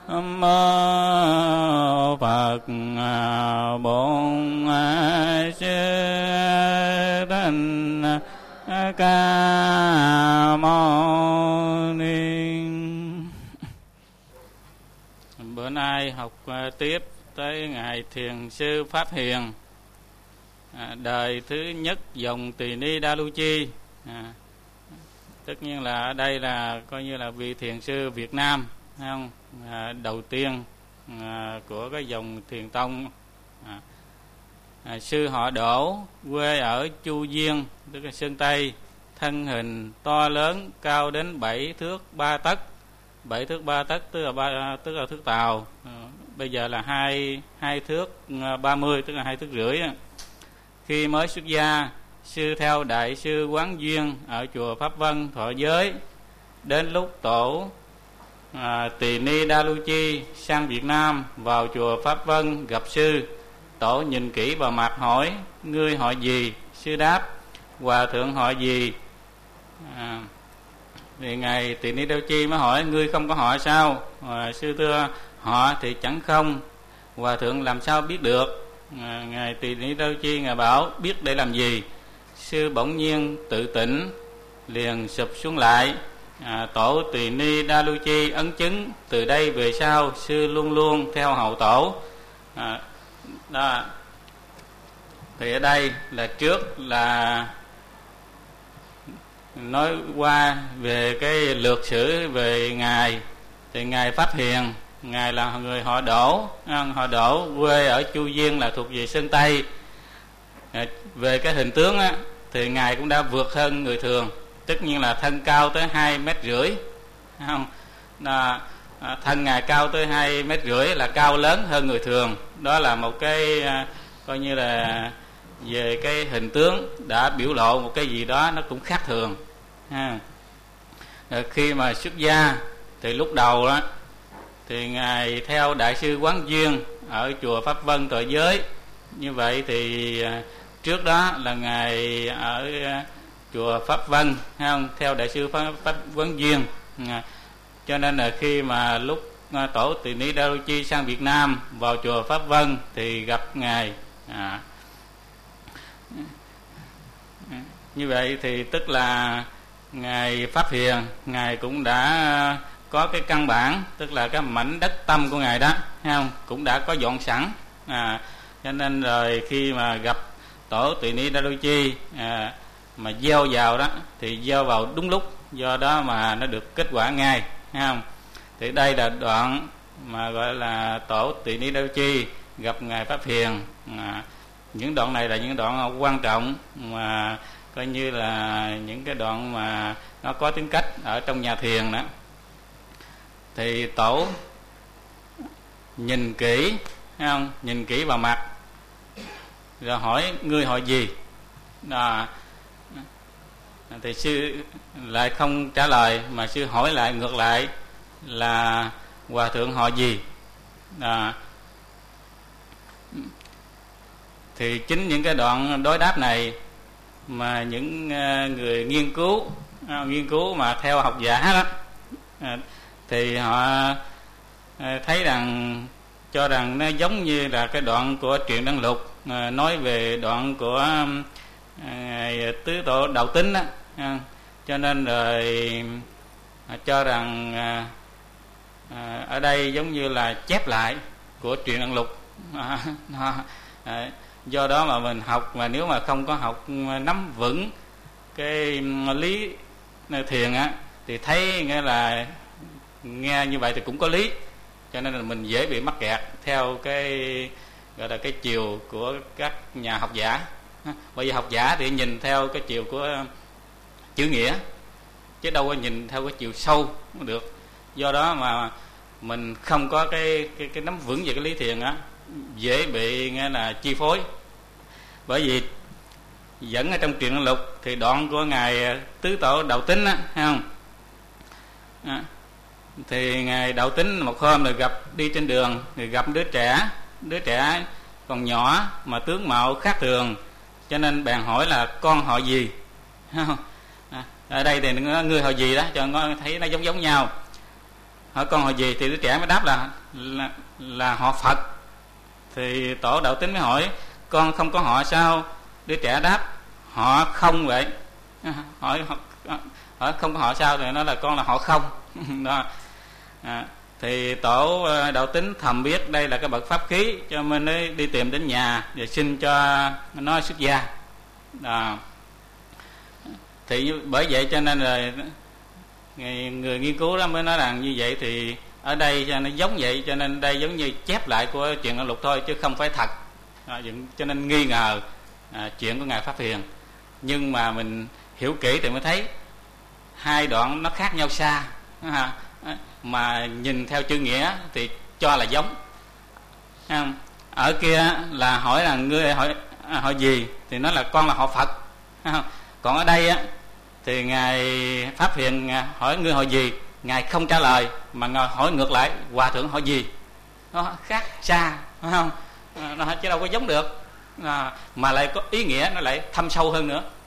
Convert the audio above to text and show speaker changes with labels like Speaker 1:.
Speaker 1: mô Phật Bổn Sư Thích Ca Mâu Ni. Bữa nay học tiếp tới ngài Thiền sư Pháp Hiền, đời thứ nhất dòng Tỳ Ni Đa Lu Chi. Tất nhiên là ở đây là coi như là vị thiền sư Việt Nam, thấy không? Đầu tiên của cái dòng Thiền Tông. Sư họ Đỗ, quê ở Chu Diên, tức là Sơn Tây, thân hình to lớn, cao đến 7 thước 3 tấc. 7 thước 3 tấc tức là thước tàu. Bây giờ là 2 thước 30, tức là 2 thước rưỡi. Khi mới xuất gia, sư theo đại sư Quán Duyên ở chùa Pháp Vân thọ giới. Đến lúc tổ Tỳ Ni Đa Lu Chi sang Việt Nam, vào chùa Pháp Vân gặp sư. Tổ nhìn kỹ vào mặt hỏi: ngươi họ gì? Sư đáp: hòa thượng họ gì? Thì ngài Tỳ Ni Đa Lu Chi mới hỏi: ngươi không có họ sao? Sư thưa: họ thì chẳng không. Hòa thượng làm sao biết được? Ngài Tỳ Ni Đa Lu Chi ngài bảo: biết để làm gì? Sư bỗng nhiên tự tỉnh, liền sụp xuống lại. Tổ Tỳ Ni Đa Lu Chi ấn chứng: từ đây về sau sư luôn luôn theo hậu tổ. Đó. Thì ở đây là trước là nói qua về cái lược sử về ngài. Thì ngài Pháp Hiền, ngài là người họ Đỗ. Họ Đỗ quê ở Chu Diên, là thuộc về Sơn Tây. Về cái hình tướng á, thì ngài cũng đã vượt hơn người thường. Tất nhiên là thân cao tới 2,5 mét, không? Thân ngài cao tới 2,5 mét là cao lớn hơn người thường. Đó là một cái coi như là về cái hình tướng đã biểu lộ một cái gì đó nó cũng khác thường. Khi mà xuất gia thì lúc đầu đó thì ngài theo đại sư Quán Duyên ở chùa Pháp Vân thọ giới. Như vậy thì trước đó là ngài ở chùa Pháp Vân, không? Theo đại sư Pháp Quán Duyên. Cho nên là khi mà lúc tổ Tỳ Ni Đa Lu Chi sang Việt Nam, vào chùa Pháp Vân thì gặp ngài. Như vậy thì tức là ngài Pháp Hiền, ngài cũng đã có cái căn bản, tức là cái mảnh đất tâm của ngài đó, thấy không? Cũng đã có dọn sẵn. Cho nên rồi khi mà gặp tổ Tỳ Ni Đa Lu Chi mà gieo vào đó thì gieo vào đúng lúc, do đó mà nó được kết quả ngay, thấy không? Thì đây là đoạn mà gọi là tổ Tỳ Ni Đa Lu Chi gặp ngài Pháp Hiền. Những đoạn này là những đoạn quan trọng, mà coi như là những cái đoạn mà nó có tính cách ở trong nhà thiền đó. Thì tổ nhìn kỹ, thấy không? Nhìn kỹ vào mặt rồi hỏi: ngươi họ gì? Thì sư lại không trả lời, mà sư hỏi lại ngược lại là: hòa thượng họ gì? Thì chính những cái đoạn đối đáp này mà những người nghiên cứu mà theo học giả đó, thì họ thấy rằng, cho rằng nó giống như là cái đoạn của truyện Đăng Lục nói về đoạn của ngài Tứ Tổ Đạo Tính đó. Cho nên rồi cho rằng ở đây giống như là chép lại của truyện Đăng Lục. Do đó mà mình học, mà nếu mà không có học nắm vững cái lý thiền á, thì thấy nghĩa là nghe như vậy thì cũng có lý. Cho nên là mình dễ bị mắc kẹt theo cái gọi là cái chiều của các nhà học giả. Bởi vì học giả thì nhìn theo cái chiều của chữ nghĩa, chứ đâu có nhìn theo cái chiều sâu cũng được. Do đó mà mình không có cái nắm vững về cái lý thiền á, dễ bị nghĩa là chi phối. Bởi vì dẫn ở trong truyện Đăng Lục thì đoạn của ngài Tứ Tổ Đạo Tính á, thấy không? Thì ngài Đạo Tính một hôm rồi đi trên đường thì gặp đứa trẻ còn nhỏ mà tướng mạo khác thường, cho nên bèn hỏi là: con họ gì? Ở đây thì ngươi họ gì đó, cho nó thấy nó giống nhau. hỏi con họ gì, thì đứa trẻ mới đáp là họ Phật. Thì tổ Đạo Tín mới hỏi con không có họ sao? Đứa trẻ đáp họ không vậy. Hỏi không có họ sao? Thì nó là con là họ không. Đó. Thì tổ Đạo Tín thầm biết đây là cái bậc pháp khí, cho nên mới đi tìm đến nhà và xin cho nó xuất gia. Thì bởi vậy cho nên là người nghiên cứu đó mới nói rằng như vậy thì ở đây cho nó giống vậy, cho nên đây giống như chép lại của Chuyện Ngọc Lục thôi chứ không phải thật. Cho nên nghi ngờ chuyện của Ngài Pháp Hiền. Nhưng mà mình hiểu kỹ thì mới thấy hai đoạn nó khác nhau xa, mà nhìn theo chữ nghĩa thì cho là giống. Ở kia là hỏi là ngươi hỏi gì, thì nói là con là họ Phật. Còn ở đây thì Ngài Pháp Hiền hỏi ngươi họ gì, Ngài không trả lời mà Ngài hỏi ngược lại hòa thượng họ gì. Nó khác xa, phải không? Nó chứ đâu có giống được, mà lại có ý nghĩa nó lại thâm sâu hơn nữa.